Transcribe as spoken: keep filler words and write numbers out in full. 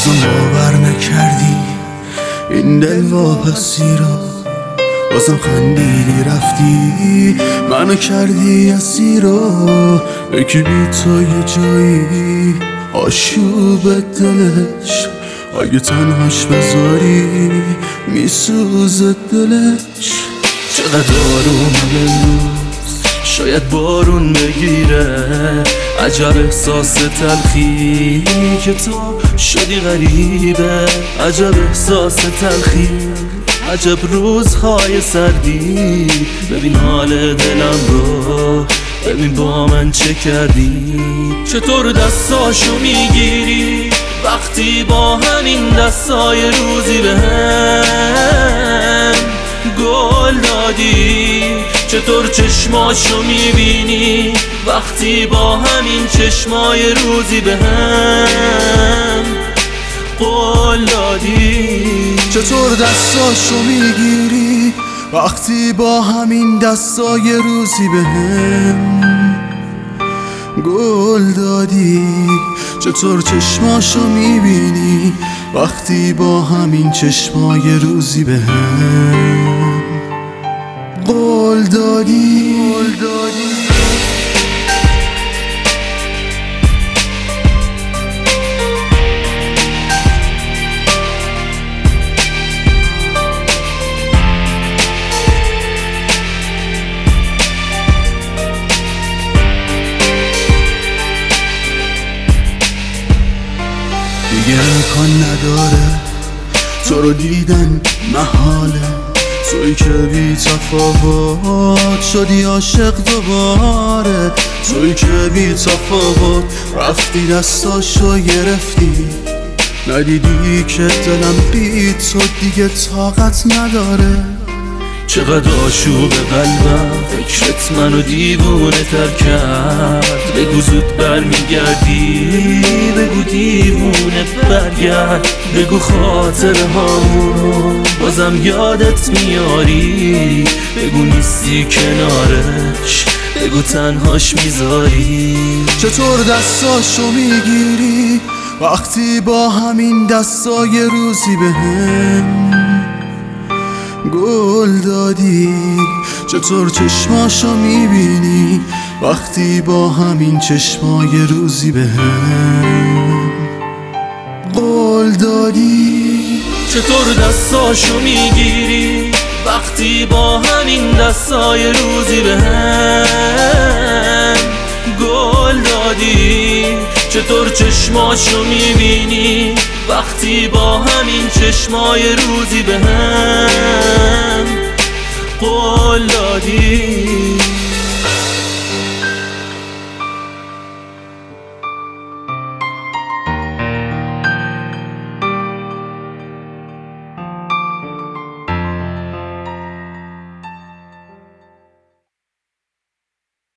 بازم باور نکردی این دل واپسی رو، بازم خندیدی رفتی منو کردی اسیر رو. یکی بی تو یه جایی آشوب دلش، اگه تنهاش بذاری میسوزه دلش. چقدر آرومه امروز، شاید بارون بگیره. عجب احساس تلخی که تو شدی غریبه، عجب احساس تلخی، عجب روزهای سردی. ببین حال دلم رو، ببین با من چه کردی. چطور دستاشو میگیری وقتی با همین دستای روزی بهم گل دادی. چطور چشماشو میبینی وقتی با همین چشمای روزی بهم قول دادی. چطور دستاشو میگیری وقتی با همین دستای روزی بهم گل دادی. چطور چشماشو میبینی وقتی با همین چشمای روزی بهم قول دادی. دیگه امکان نداره تو رو دیدن محاله. توی که بی تفاوت شدی عاشق دوباره، توی که بی تفاوت رفتی دستاشو گرفتی. ندیدی که دلم بی تو دیگه طاقت نداره. چقدر آشوب قلبم فکرت منو دیوونه تر کرد. بگو زود برمیگردی، بگو دیوونه برگرد. بگو خاطر هامونو بازم یادت میاری. بگو نیستی کنارش، بگو تنهاش میذاری. چطور دستاشو میگیری وقتی با همین دستای روزی بهم گل دادی. چطور چشماشو میبینی وقتی با همین چشمای روزی بهم قول دادی. چطور دستاشو میگیری وقتی با همین دستای روزی بهم گل دادی. چطور چشماشو میبینی وقتی با همین چشمای روزی بهم قول دادی.